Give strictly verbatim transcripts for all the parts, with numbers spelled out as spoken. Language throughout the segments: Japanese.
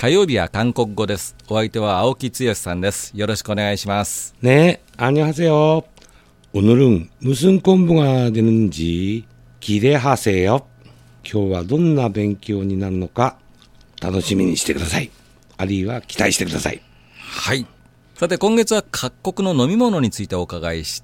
火曜日は韓国語です。お相手は青木剛さんです。よろしくお願いします。 네, 안녕하세요. 오늘은 무슨 공부가 되는지 기대하세요. 今日はどんな勉強になるのか楽しみにしてください。あるいは期待してください。 はい。さて今月は各国の飲み物についてお伺いして、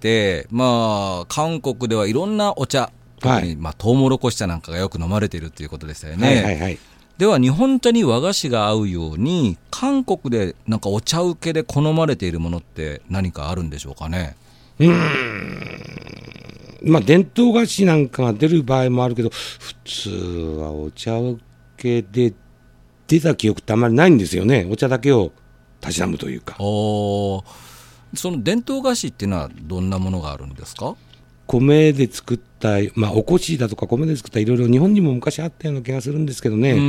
まあ韓国ではいろんなお茶、特にまあトウモロコシ茶なんかがよく飲まれているということでしたよね。 はいはいはい。 では日本茶に和菓子が合うように韓国でなんかお茶受けで好まれているものって何かあるんでしょうかね。 うーん、まあ伝統菓子なんかが出る場合もあるけど、普通はお茶受けで出た記憶ってあんまりないんですよね。お茶だけをたしなむというか。 お、その伝統菓子っていうのはどんなものがあるんですか？ 米で作った、まあ、おこしだとか米で作ったいろいろ日本にも昔あったような気がするんですけどね。うん、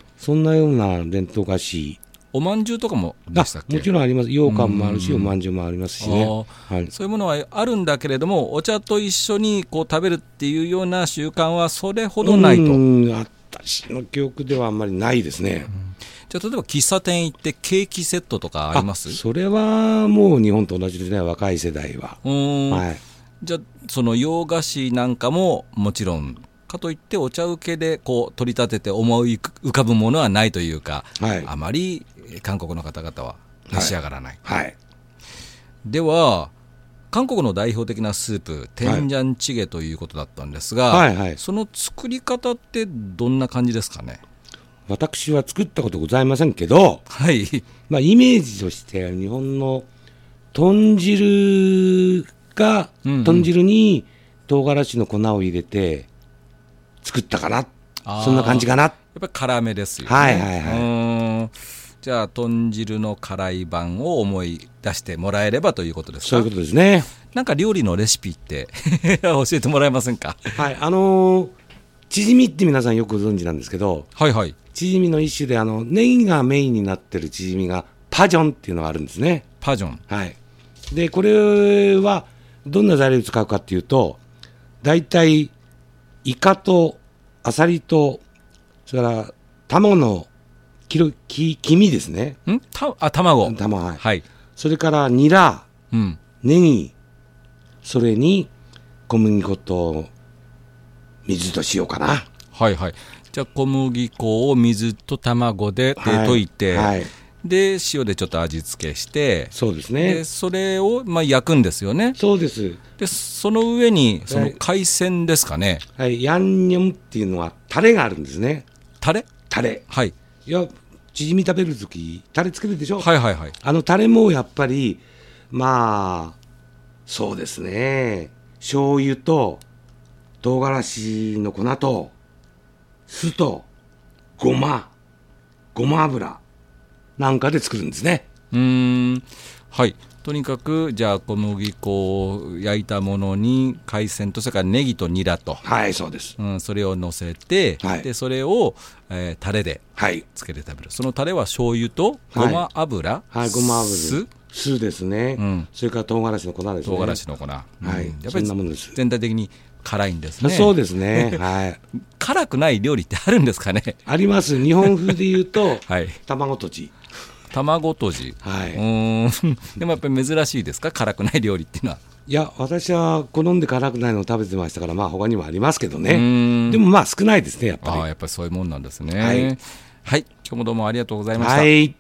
そんなような伝統菓子。 おまんじゅうとかもでしたっけ？ もちろんあります。羊羹もあるし、おまんじゅうもありますしね、 はい、そういうものはあるんだけれども、お茶と一緒にこう食べるっていうような習慣はそれほどないと。うん、 私の記憶ではあんまりないですね。うん、 じゃあ例えば喫茶店行ってケーキセットとかあります？ それはもう日本と同じですね、若い世代は。うん、はい、 じゃあその洋菓子なんかももちろんかといってお茶受けでこう取り立てて思い浮かぶものはないというか、はい、あまり韓国の方々は召し上がらない、はいはい、では韓国の代表的なスープテンジャンチゲということだったんですが、はいはいはい、その作り方ってどんな感じですかね？ 私は作ったことございませんけど、はい、まあ、イメージとして日本の豚汁が、うんうん、豚汁に唐辛子の粉を入れて作ったかな、そんな感じかな。やっぱり辛めですよね。 はいはいはい。うーん、じゃあ豚汁の辛い版を思い出してもらえればということですか？ そういうことですね。 なんか料理のレシピって教えてもらえませんか？ はい、あのー、チヂミって皆さんよくご存知なんですけど、はいはい、チヂミの一種であのネギがメインになってるチヂミがパジョンっていうのがあるんですね。 パジョン、 はい。でこれはどんな材料を使うかっていうと、だいたいイカとアサリとそれから卵のきろき黄身ですね。 んたあ卵卵、はいはい、 それからニラ、うん、ネギ、それに小麦粉と水と塩かな。 はいはい。じゃあ小麦粉を水と卵で溶いて、はいはい、で塩でちょっと味付けして、 そうですね、 でそれをまあ焼くんですよね。 そうです。 でその上にその海鮮ですかね。 はい、はい、ヤンニョムっていうのはタレがあるんですね。 タレ？ タレ、 はい。 いやチヂミ食べるときタレつけるでしょ。 はいはいはい。 あのタレもやっぱりまあそうですね、醤油と唐辛子の粉と酢とごまごま油なんかで作るんですね。 うーん、はい。とにかくじゃあ小麦粉を焼いたものに海鮮とそれからネギとニラと、 はいそうです、 うん、それを乗せて、はい、でそれを、えー、タレでつけて食べる、はい、そのタレは醤油とごま油、 はいはい、ごま油、 酢酢ですね、うん、それから唐辛子の粉ですね。 唐辛子の粉、うん、 はい、やっぱりそんなものです。 全体的に辛いんですね。 そうですね、はい、 辛くない料理ってあるんですかね？ あります。日本風で言うと、はい、卵とじ卵とじ、はい、うーんでもやっぱり珍しいですか、辛くない料理っていうのは？ いや私は好んで辛くないのを食べてましたから、まあ他にもありますけどね。でもまあ少ないですね、やっぱり。 あ、やっぱりそういうもんなんですね。はい、はい、今日もどうもありがとうございました。 はい。